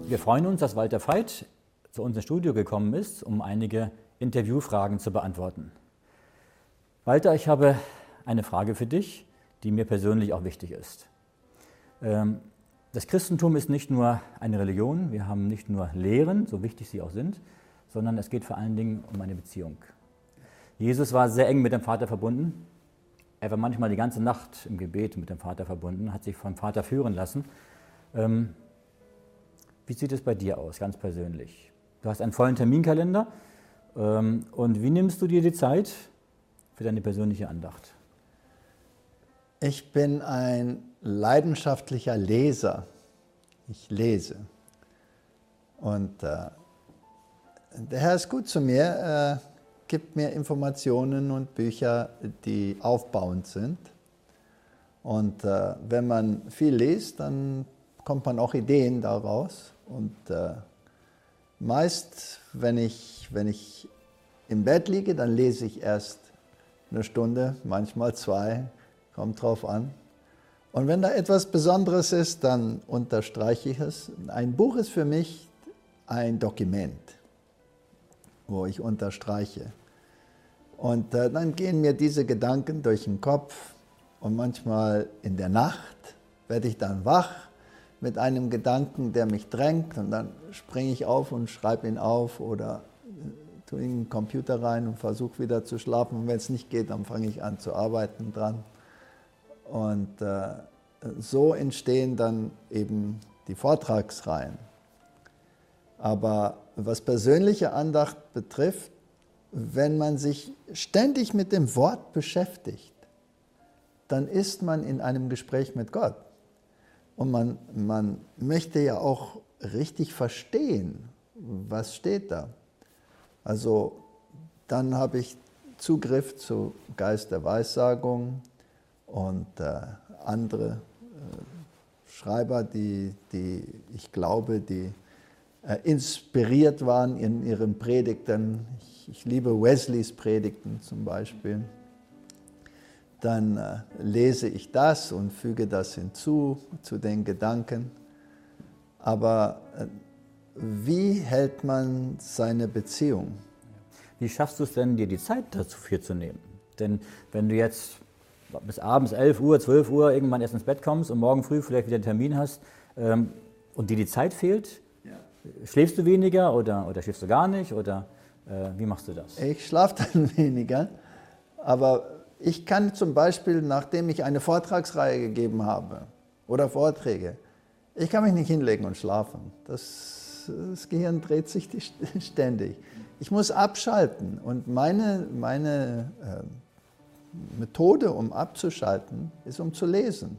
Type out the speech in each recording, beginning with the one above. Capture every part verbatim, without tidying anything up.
Wir freuen uns, dass Walter Veit zu uns ins Studio gekommen ist, um einige Interviewfragen zu beantworten. Walter, ich habe eine Frage für dich, die mir persönlich auch wichtig ist. Das Christentum ist nicht nur eine Religion, wir haben nicht nur Lehren, so wichtig sie auch sind, sondern es geht vor allen Dingen um eine Beziehung. Jesus war sehr eng mit dem Vater verbunden. Er war manchmal die ganze Nacht im Gebet mit dem Vater verbunden, hat sich vom Vater führen lassen. Ähm, wie sieht es bei dir aus, ganz persönlich? Du hast einen vollen Terminkalender. Ähm, und wie nimmst du dir die Zeit für deine persönliche Andacht? Ich bin ein leidenschaftlicher Leser. Ich lese. Und äh, der Herr ist gut zu mir. Äh, gibt mir Informationen und Bücher, die aufbauend sind. Und äh, wenn man viel liest, dann kommt man auch Ideen daraus. Und äh, meist, wenn ich, wenn ich im Bett liege, dann lese ich erst eine Stunde, manchmal zwei, kommt drauf an. Und wenn da etwas Besonderes ist, dann unterstreiche ich es. Ein Buch ist für mich ein Dokument, wo ich unterstreiche. Und äh, dann gehen mir diese Gedanken durch den Kopf und manchmal in der Nacht werde ich dann wach mit einem Gedanken, der mich drängt, und dann springe ich auf und schreibe ihn auf oder äh, tue ihn in den Computer rein und versuche wieder zu schlafen. Und wenn es nicht geht, dann fange ich an zu arbeiten dran. Und äh, so entstehen dann eben die Vortragsreihen. Aber was persönliche Andacht betrifft, wenn man sich ständig mit dem Wort beschäftigt, dann ist man in einem Gespräch mit Gott. Und man, man möchte ja auch richtig verstehen, was steht da. Also dann habe ich Zugriff zu Geist der Weissagung und äh, andere äh, Schreiber, die, die ich glaube, die äh, inspiriert waren in ihren Predigten. Ich, ich liebe Wesleys Predigten zum Beispiel. Dann äh, lese ich das und füge das hinzu zu den Gedanken. Aber äh, wie hält man seine Beziehung? Wie schaffst du es denn, dir die Zeit dafür zu nehmen? Denn wenn du jetzt bis abends elf Uhr, zwölf Uhr irgendwann erst ins Bett kommst und morgen früh vielleicht wieder einen Termin hast ähm, und dir die Zeit fehlt, ja. Schläfst du weniger oder, oder schläfst du gar nicht? Oder äh, wie machst du das? Ich schlafe dann weniger, aber ich kann zum Beispiel, nachdem ich eine Vortragsreihe gegeben habe oder Vorträge, ich kann mich nicht hinlegen und schlafen. Das, das Gehirn dreht sich ständig. Ich muss abschalten, und meine, meine äh, Methode, um abzuschalten, ist, um zu lesen.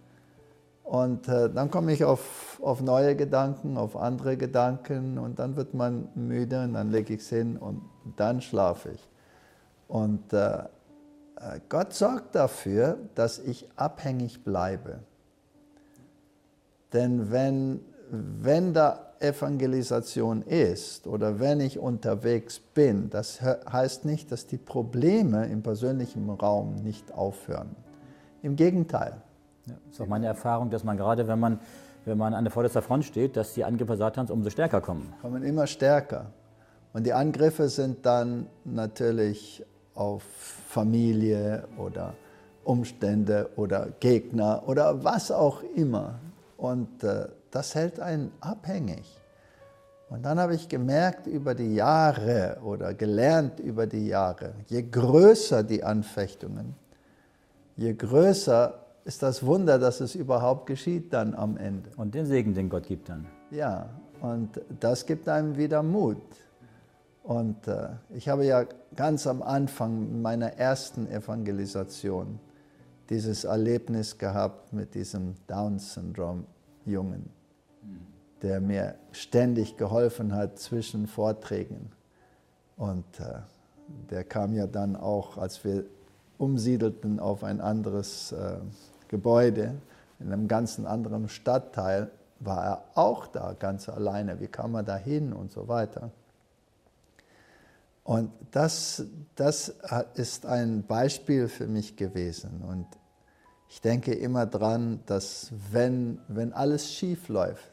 Und äh, dann komme ich auf, auf neue Gedanken, auf andere Gedanken, und dann wird man müde und dann lege ich es hin und dann schlafe ich. Und äh, Gott sorgt dafür, dass ich abhängig bleibe. Denn wenn, wenn da Evangelisation ist oder wenn ich unterwegs bin, das heißt nicht, dass die Probleme im persönlichen Raum nicht aufhören. Im Gegenteil. Ja, das ist auch meine Erfahrung, dass man gerade, wenn man, wenn man an der vordersten Front steht, dass die Angriffe Satans umso stärker kommen. Kommen immer stärker. Und die Angriffe sind dann natürlich auf Familie oder Umstände oder Gegner oder was auch immer. Und äh, das hält einen abhängig. Und dann habe ich gemerkt über die Jahre oder gelernt über die Jahre, je größer die Anfechtungen, je größer ist das Wunder, dass es überhaupt geschieht dann am Ende. Und den Segen, den Gott gibt dann. Ja, und das gibt einem wieder Mut. Und äh, ich habe ja ganz am Anfang meiner ersten Evangelisation dieses Erlebnis gehabt mit diesem Down-Syndrom-Jungen, der mir ständig geholfen hat zwischen Vorträgen. Und äh, der kam ja dann auch, als wir umsiedelten auf ein anderes äh, Gebäude, in einem ganz anderen Stadtteil, war er auch da, ganz alleine. Wie kam er da hin und so weiter. Und das, das ist ein Beispiel für mich gewesen. Und ich denke immer dran, dass wenn, wenn alles schief läuft,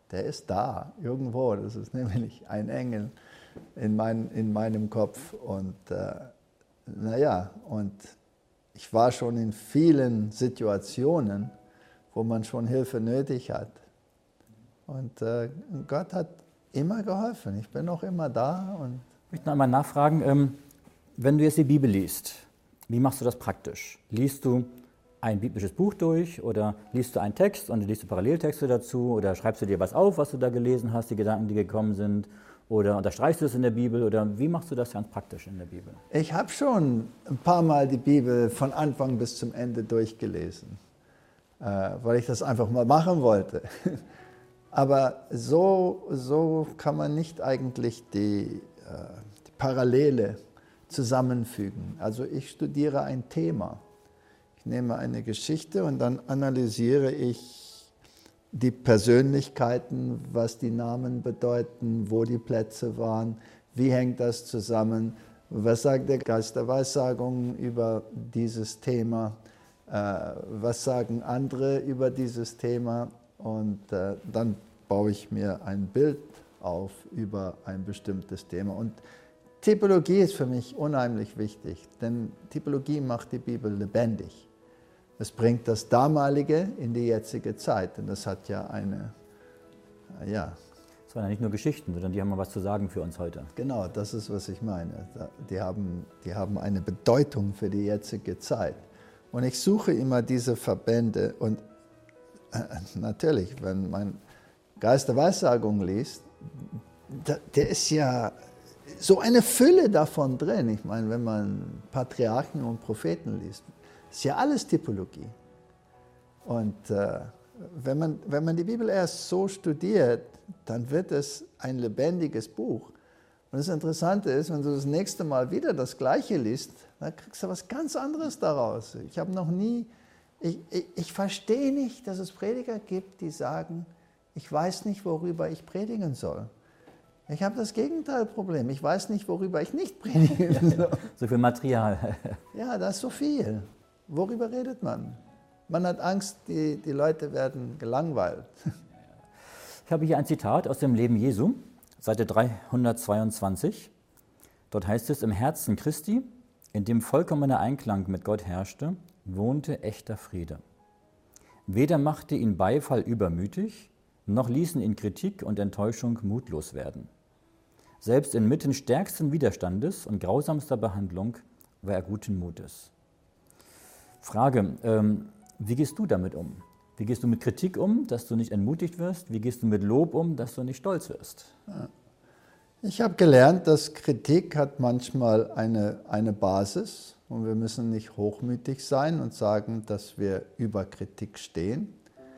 der ist da, irgendwo. Das ist nämlich ein Engel in, mein, in meinem Kopf. Und äh, naja, und ich war schon in vielen Situationen, wo man schon Hilfe nötig hat. Und äh, Gott hat immer geholfen. Ich bin auch immer da. Und ich möchte noch einmal nachfragen, ähm, wenn du jetzt die Bibel liest, wie machst du das praktisch? Liest du ein biblisches Buch durch oder liest du einen Text und liest du Paralleltexte dazu oder schreibst du dir was auf, was du da gelesen hast, die Gedanken, die gekommen sind, oder unterstreichst du es in der Bibel oder wie machst du das ganz praktisch in der Bibel? Ich habe schon ein paar Mal die Bibel von Anfang bis zum Ende durchgelesen, äh, weil ich das einfach mal machen wollte. Aber so, so kann man nicht eigentlich die, äh, die Parallele zusammenfügen. Also ich studiere ein Thema. Ich nehme eine Geschichte und dann analysiere ich die Persönlichkeiten, was die Namen bedeuten, wo die Plätze waren, wie hängt das zusammen, was sagt der Geist der Weissagung über dieses Thema, äh, was sagen andere über dieses Thema und äh, dann baue ich mir ein Bild auf über ein bestimmtes Thema. Und Typologie ist für mich unheimlich wichtig, denn Typologie macht die Bibel lebendig. Es bringt das Damalige in die jetzige Zeit. Und das hat ja eine, ja. Das waren ja nicht nur Geschichten, sondern die haben mal was zu sagen für uns heute. Genau, das ist, was ich meine. Die haben, die haben eine Bedeutung für die jetzige Zeit. Und ich suche immer diese Verbände. Und äh, natürlich, wenn man Geist der Weissagung liest, der ist ja so eine Fülle davon drin. Ich meine, wenn man Patriarchen und Propheten liest, ist ja alles Typologie. Und äh, wenn, man, wenn man die Bibel erst so studiert, dann wird es ein lebendiges Buch. Und das Interessante ist, wenn du das nächste Mal wieder das Gleiche liest, dann kriegst du was ganz anderes daraus. Ich habe noch nie, ich, ich, ich verstehe nicht, dass es Prediger gibt, die sagen, ich weiß nicht, worüber ich predigen soll. Ich habe das Gegenteilproblem. Ich weiß nicht, worüber ich nicht predigen soll. So viel Material. Ja, das ist so viel. Worüber redet man? Man hat Angst, die, die Leute werden gelangweilt. Ich habe hier ein Zitat aus dem Leben Jesu, Seite dreihundertzweiundzwanzig. Dort heißt es, im Herzen Christi, in dem vollkommener Einklang mit Gott herrschte, wohnte echter Friede. Weder machte ihn Beifall übermütig, noch ließen ihn Kritik und Enttäuschung mutlos werden. Selbst inmitten stärksten Widerstandes und grausamster Behandlung war er guten Mutes. Frage, ähm, wie gehst du damit um? Wie gehst du mit Kritik um, dass du nicht entmutigt wirst? Wie gehst du mit Lob um, dass du nicht stolz wirst? Ich habe gelernt, dass Kritik hat manchmal eine, eine Basis und wir müssen nicht hochmütig sein und sagen, dass wir über Kritik stehen.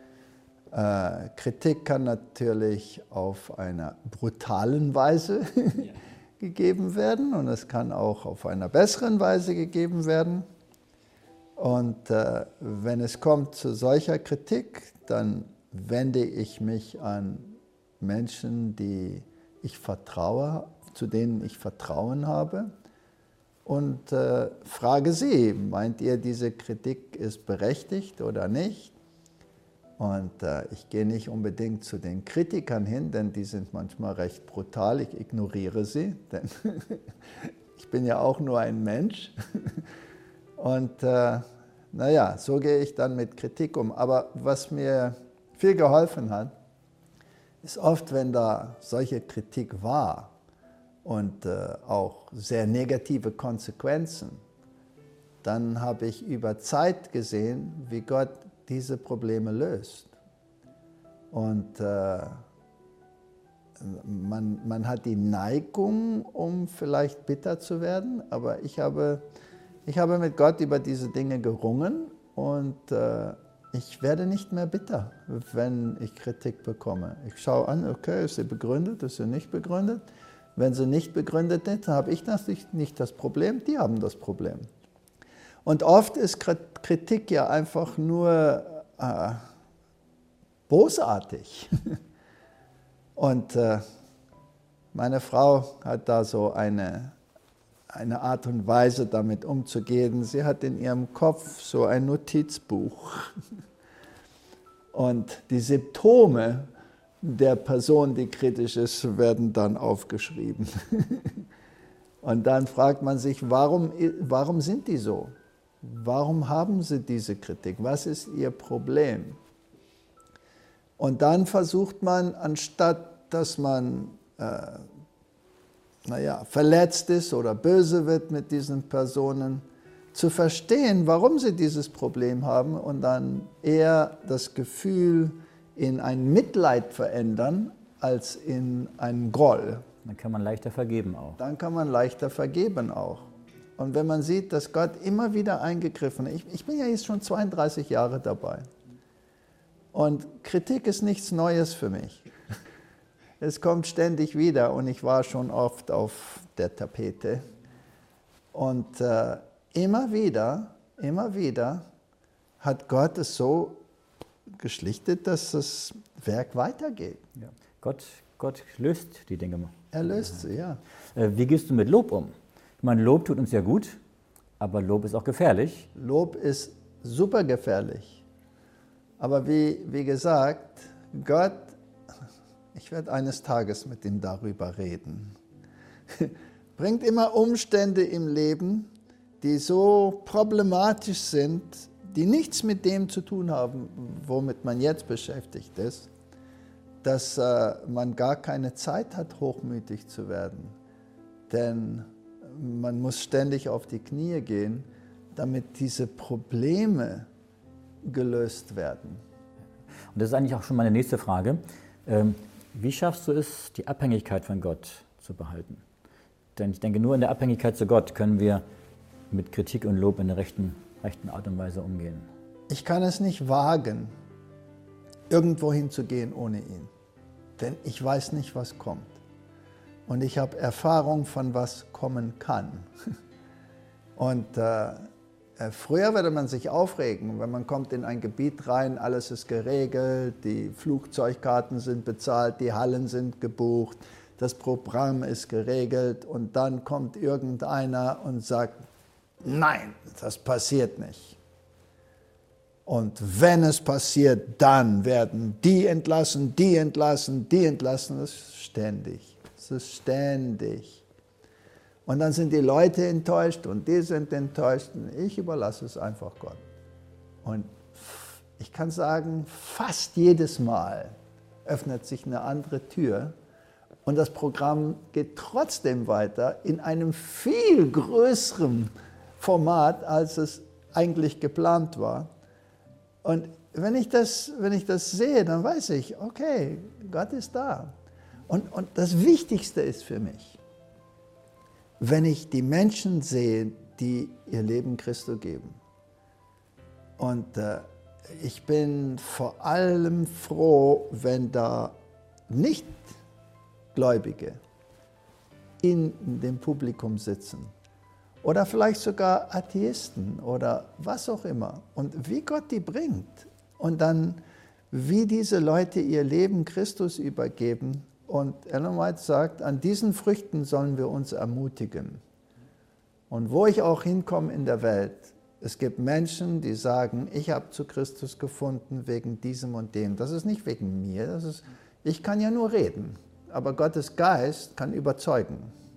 Äh, Kritik kann natürlich auf einer brutalen Weise ja. gegeben werden und es kann auch auf einer besseren Weise gegeben werden. Und äh, wenn es kommt zu solcher Kritik, dann wende ich mich an Menschen, die ich vertraue, zu denen ich Vertrauen habe und äh, frage sie, meint ihr, diese Kritik ist berechtigt oder nicht? Und äh, ich gehe nicht unbedingt zu den Kritikern hin, denn die sind manchmal recht brutal, ich ignoriere sie, denn ich bin ja auch nur ein Mensch. Und äh, naja, so gehe ich dann mit Kritik um. Aber was mir viel geholfen hat, ist oft, wenn da solche Kritik war und äh, auch sehr negative Konsequenzen, dann habe ich über Zeit gesehen, wie Gott diese Probleme löst. Und äh, man, man hat die Neigung, um vielleicht bitter zu werden, aber ich habe, ich habe mit Gott über diese Dinge gerungen und äh, ich werde nicht mehr bitter, wenn ich Kritik bekomme. Ich schaue an, okay, ist sie begründet, ist sie nicht begründet? Wenn sie nicht begründet ist, dann habe ich natürlich nicht das Problem, die haben das Problem. Und oft ist Kritik ja einfach nur äh, bosartig. Und äh, meine Frau hat da so eine, eine Art und Weise, damit umzugehen. Sie hat in ihrem Kopf so ein Notizbuch. Und die Symptome der Person, die kritisch ist, werden dann aufgeschrieben. Und dann fragt man sich, warum, warum sind die so? Warum haben sie diese Kritik? Was ist ihr Problem? Und dann versucht man, anstatt dass man äh, naja, verletzt ist oder böse wird mit diesen Personen, zu verstehen, warum sie dieses Problem haben und dann eher das Gefühl in ein Mitleid verändern, als in einen Groll. Dann kann man leichter vergeben auch. Dann kann man leichter vergeben auch. Und wenn man sieht, dass Gott immer wieder eingegriffen hat, ich, ich bin ja jetzt schon zweiunddreißig Jahre dabei. Und Kritik ist nichts Neues für mich. Es kommt ständig wieder und ich war schon oft auf der Tapete. Und äh, immer wieder, immer wieder hat Gott es so geschlichtet, dass das Werk weitergeht. Ja. Gott, Gott löst die Dinge. Er löst sie, ja. Wie gehst du mit Lob um? Ich meine, Lob tut uns ja gut, aber Lob ist auch gefährlich. Lob ist super gefährlich. Aber wie, wie gesagt, Gott, ich werde eines Tages mit ihm darüber reden, bringt immer Umstände im Leben, die so problematisch sind, die nichts mit dem zu tun haben, womit man jetzt beschäftigt ist, dass äh, man gar keine Zeit hat, hochmütig zu werden. Denn man muss ständig auf die Knie gehen, damit diese Probleme gelöst werden. Und das ist eigentlich auch schon meine nächste Frage. Ähm, wie schaffst du es, die Abhängigkeit von Gott zu behalten? Denn ich denke, nur in der Abhängigkeit zu Gott können wir mit Kritik und Lob in der rechten, rechten Art und Weise umgehen. Ich kann es nicht wagen, irgendwo hinzugehen ohne ihn. Denn ich weiß nicht, was kommt. Und ich habe Erfahrung von was kommen kann. Und äh, früher würde man sich aufregen, wenn man kommt in ein Gebiet rein, alles ist geregelt, die Flugzeugkarten sind bezahlt, die Hallen sind gebucht, das Programm ist geregelt und dann kommt irgendeiner und sagt, nein, das passiert nicht. Und wenn es passiert, dann werden die entlassen, die entlassen, die entlassen. Das ist ständig. Das ist ständig. Und dann sind die Leute enttäuscht und die sind enttäuscht. Und ich überlasse es einfach Gott. Und ich kann sagen, fast jedes Mal öffnet sich eine andere Tür und das Programm geht trotzdem weiter in einem viel größeren Format, als es eigentlich geplant war. Und wenn ich das, wenn ich das sehe, dann weiß ich, okay, Gott ist da. Und, und das Wichtigste ist für mich, wenn ich die Menschen sehe, die ihr Leben Christo geben. Und äh, ich bin vor allem froh, wenn da Nichtgläubige in dem Publikum sitzen. Oder vielleicht sogar Atheisten oder was auch immer. Und wie Gott die bringt und dann wie diese Leute ihr Leben Christus übergeben. Und Ellen White sagt, an diesen Früchten sollen wir uns ermutigen. Und wo ich auch hinkomme in der Welt, es gibt Menschen, die sagen, ich habe zu Christus gefunden wegen diesem und dem. Das ist nicht wegen mir, das ist, ich kann ja nur reden. Aber Gottes Geist kann überzeugen.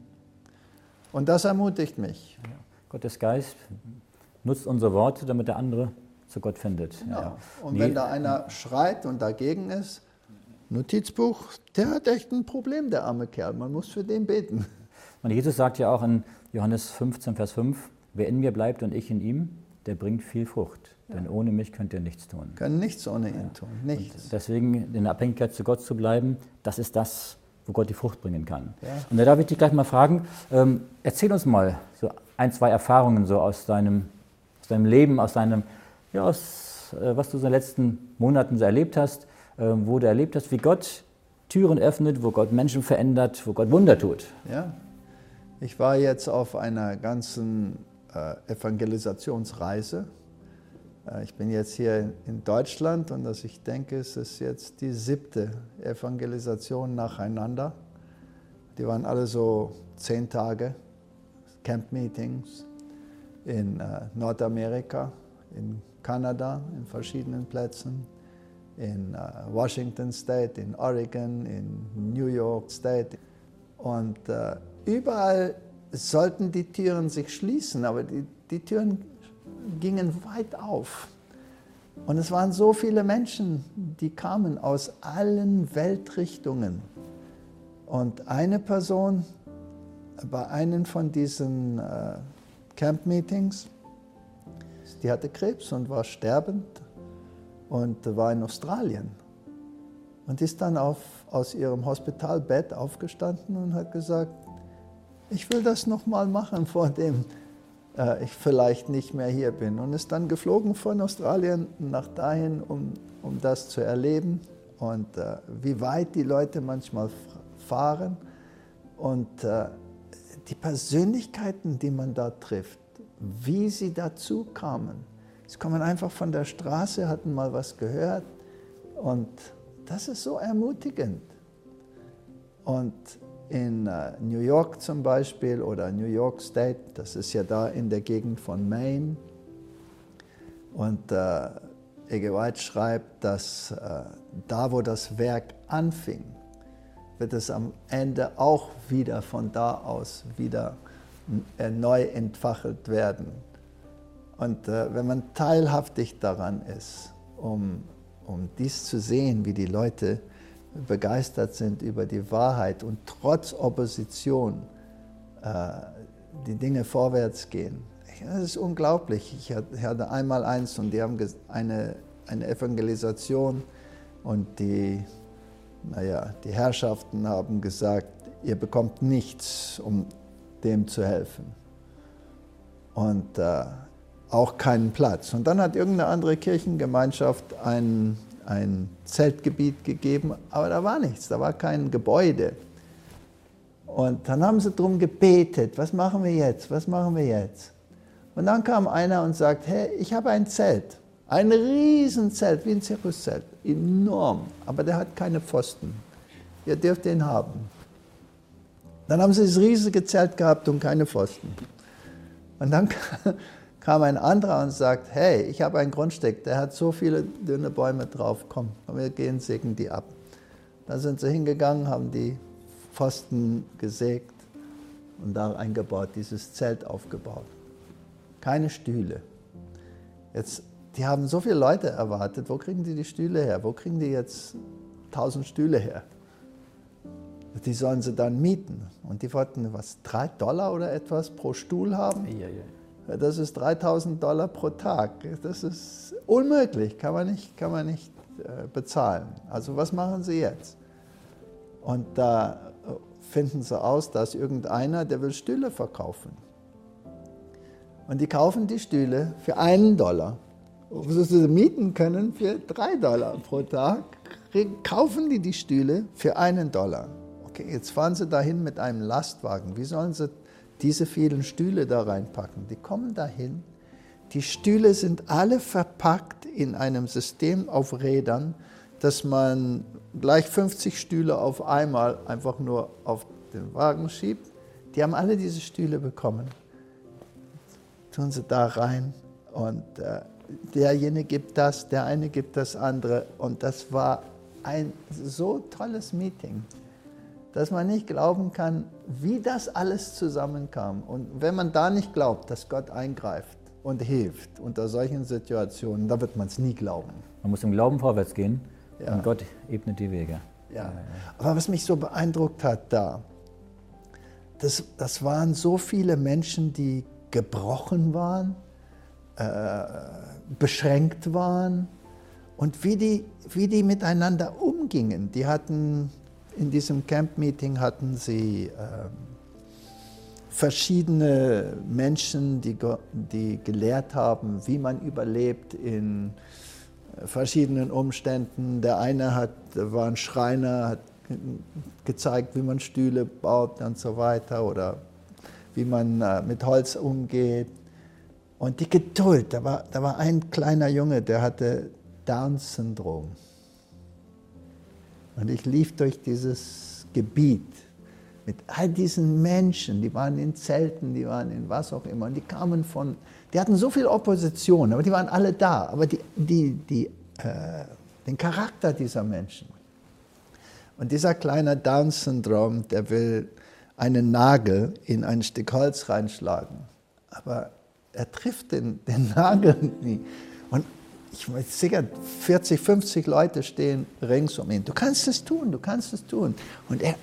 Und das ermutigt mich. Ja. Gottes Geist nutzt unsere Worte, damit der andere zu Gott findet. Genau. Ja. Und Nee. wenn da einer schreit und dagegen ist, Notizbuch, der hat echt ein Problem, der arme Kerl. Man muss für den beten. Und Jesus sagt ja auch in Johannes fünfzehn, Vers fünf, wer in mir bleibt und ich in ihm, der bringt viel Frucht. Ja. Denn ohne mich könnt ihr nichts tun. Können nichts ohne ihn ja. tun, nichts. Und deswegen in der Abhängigkeit zu Gott zu bleiben, das ist das, wo Gott die Frucht bringen kann. Ja. Und da darf ich dich gleich mal fragen, ähm, erzähl uns mal so ein, zwei Erfahrungen so aus deinem, aus deinem Leben, aus deinem, ja, aus, äh, was du so in den letzten Monaten so erlebt hast, äh, wo du erlebt hast, wie Gott Türen öffnet, wo Gott Menschen verändert, wo Gott Wunder tut. Ja. Ich war jetzt auf einer ganzen äh, Evangelisationsreise. Äh, ich bin jetzt hier in Deutschland und das, ich denke, es ist jetzt die siebte Evangelisation nacheinander. Die waren alle so zehn Tage, Camp-Meetings in äh, Nordamerika, in Kanada, in verschiedenen Plätzen, in uh, Washington State, in Oregon, in New York State. Und uh, überall sollten die Türen sich schließen, aber die, die Türen gingen weit auf. Und es waren so viele Menschen, die kamen aus allen Weltrichtungen. Und eine Person bei einem von diesen uh, Camp-Meetings, die hatte Krebs und war sterbend und war in Australien. Und ist dann auf, aus ihrem Hospitalbett aufgestanden und hat gesagt, ich will das nochmal machen, vor dem äh, ich vielleicht nicht mehr hier bin. Und ist dann geflogen von Australien nach dahin, um, um das zu erleben. Und äh, wie weit die Leute manchmal fahren. Und äh, die Persönlichkeiten, die man da trifft, wie sie dazu kamen. Sie kommen einfach von der Straße, hatten mal was gehört. Und das ist so ermutigend. Und in uh, New York zum Beispiel oder New York State, das ist ja da in der Gegend von Maine. Und uh, E G White schreibt, dass uh, da, wo das Werk anfing, wird es am Ende auch wieder von da aus wieder uh, neu entfacht werden. Und uh, wenn man teilhaftig daran ist, um, um dies zu sehen, wie die Leute begeistert sind über die Wahrheit und trotz Opposition äh, die Dinge vorwärts gehen. Das ist unglaublich. Ich hatte einmal eins und die haben eine, eine Evangelisation und die, naja, die Herrschaften haben gesagt, ihr bekommt nichts, um dem zu helfen. Und äh, auch keinen Platz. Und dann hat irgendeine andere Kirchengemeinschaft einen ein Zeltgebiet gegeben, aber da war nichts, da war kein Gebäude. Und dann haben sie darum gebetet, was machen wir jetzt, was machen wir jetzt? Und dann kam einer und sagt, hey, ich habe ein Zelt, ein Riesenzelt, wie ein Zirkuszelt, enorm, aber der hat keine Pfosten. Ihr dürft den haben. Dann haben sie das riesige Zelt gehabt und keine Pfosten. Und dann kam ein anderer und sagt, hey, ich habe ein Grundstück, der hat so viele dünne Bäume drauf, komm, wir gehen, sägen die ab. Dann sind sie hingegangen, haben die Pfosten gesägt und da eingebaut, dieses Zelt aufgebaut. Keine Stühle. Jetzt, die haben so viele Leute erwartet, wo kriegen die die Stühle her? Wo kriegen die jetzt tausend Stühle her? Die sollen sie dann mieten. Und die wollten, was, drei Dollar oder etwas pro Stuhl haben? Ja, ja. Das ist dreitausend Dollar pro Tag. Das ist unmöglich, kann man nicht, kann man nicht äh, bezahlen. Also was machen sie jetzt? Und da finden sie aus, dass irgendeiner, der will Stühle verkaufen. Und die kaufen die Stühle für einen Dollar. Wo sie mieten können für drei Dollar pro Tag, kaufen die die Stühle für einen Dollar. Okay, jetzt fahren sie dahin mit einem Lastwagen. Wie sollen sie diese vielen Stühle da reinpacken? Die kommen dahin, die Stühle sind alle verpackt in einem System auf Rädern, dass man gleich fünfzig Stühle auf einmal einfach nur auf den Wagen schiebt. Die haben alle diese Stühle bekommen. Tun sie da rein und äh, derjenige gibt das, der eine gibt das andere. Und das war ein so tolles Meeting, dass man nicht glauben kann, wie das alles zusammenkam. Und wenn man da nicht glaubt, dass Gott eingreift und hilft unter solchen Situationen, da wird man es nie glauben. Man muss im Glauben vorwärts gehen, ja. Und Gott ebnet die Wege. Ja. Aber was mich so beeindruckt hat da, das, das waren so viele Menschen, die gebrochen waren, äh, beschränkt waren und wie die, wie die miteinander umgingen. Die hatten... In diesem Camp-Meeting hatten sie äh, verschiedene Menschen, die, die gelehrt haben, wie man überlebt in verschiedenen Umständen. Der eine hat, war ein Schreiner, hat gezeigt, wie man Stühle baut und so weiter oder wie man äh, mit Holz umgeht. Und die Geduld, da war, da war ein kleiner Junge, der hatte Down-Syndrom. Und ich lief durch dieses Gebiet mit all diesen Menschen, die waren in Zelten, die waren in was auch immer, und die kamen von, die hatten so viel Opposition, aber die waren alle da. Aber die, die, die äh, den Charakter dieser Menschen. Und dieser kleine Down-Syndrom, der will einen Nagel in ein Stück Holz reinschlagen. Aber er trifft den, den Nagel nie. Und ich weiß sicher, vierzig, fünfzig Leute stehen rings um ihn. Du kannst es tun, du kannst es tun. Und er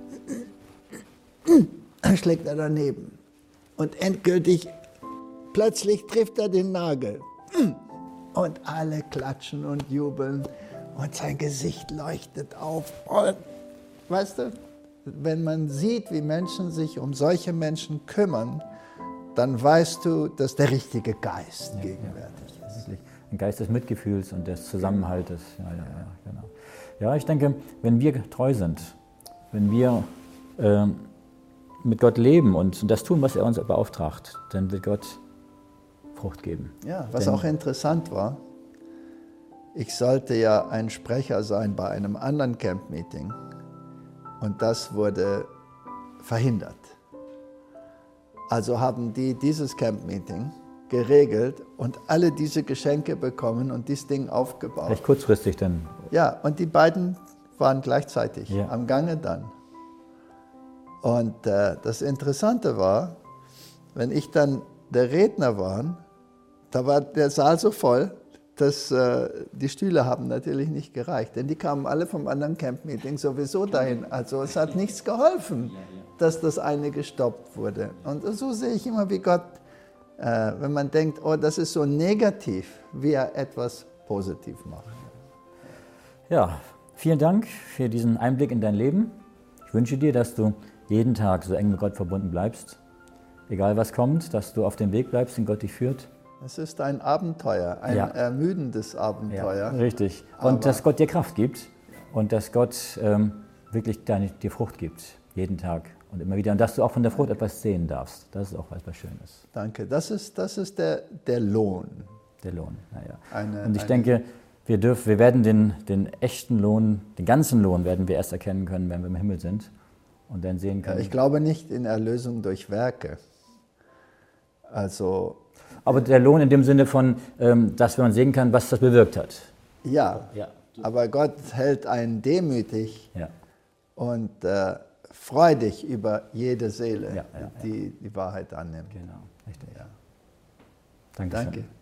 schlägt er daneben. Und endgültig, plötzlich trifft er den Nagel. Und alle klatschen und jubeln. Und sein Gesicht leuchtet auf. Und, weißt du, wenn man sieht, wie Menschen sich um solche Menschen kümmern, dann weißt du, dass der richtige Geist ja, gegenwärtig ja, ist. Ein Geist des Mitgefühls und des Zusammenhaltes. Ja, ja, ja, genau. Ja, ich denke, wenn wir treu sind, wenn wir äh, mit Gott leben und das tun, was er uns beauftragt, dann wird Gott Frucht geben. Ja, was Denn, auch interessant war, ich sollte ja ein Sprecher sein bei einem anderen Camp-Meeting und das wurde verhindert. Also haben die dieses Camp-Meeting geregelt und alle diese Geschenke bekommen und dieses Ding aufgebaut. Recht kurzfristig dann. Ja, und die beiden waren gleichzeitig ja. am Gange dann. Und äh, das Interessante war, wenn ich dann der Redner war, da war der Saal so voll, dass äh, die Stühle haben natürlich nicht gereicht, denn die kamen alle vom anderen Camp-Meeting sowieso dahin. Also es hat nichts geholfen, dass das eine gestoppt wurde. Und so sehe ich immer, wie Gott, äh, wenn man denkt, oh, das ist so negativ, wie er etwas positiv macht. Ja, vielen Dank für diesen Einblick in dein Leben. Ich wünsche dir, dass du jeden Tag so eng mit Gott verbunden bleibst, egal was kommt, dass du auf dem Weg bleibst, den Gott dich führt. Es ist ein Abenteuer, ein ja. ermüdendes Abenteuer. Ja, richtig. Und aber dass Gott dir Kraft gibt und dass Gott ähm, wirklich deine, dir Frucht gibt, jeden Tag und immer wieder. Und dass du auch von der Frucht etwas sehen darfst. Das ist auch etwas Schönes. Danke. Das ist, das ist der, der Lohn. Der Lohn, naja. Eine, und ich eine denke, wir, dürfen, wir werden den, den echten Lohn, den ganzen Lohn werden wir erst erkennen können, wenn wir im Himmel sind und dann sehen können. Ja, ich glaube nicht in Erlösung durch Werke. Also... Aber der Lohn in dem Sinne von, dass man sehen kann, was das bewirkt hat. Ja, ja. Aber Gott hält einen demütig ja. und äh, freudig über jede Seele, ja, ja, die die Wahrheit annimmt. Genau, richtig. Ja. Danke.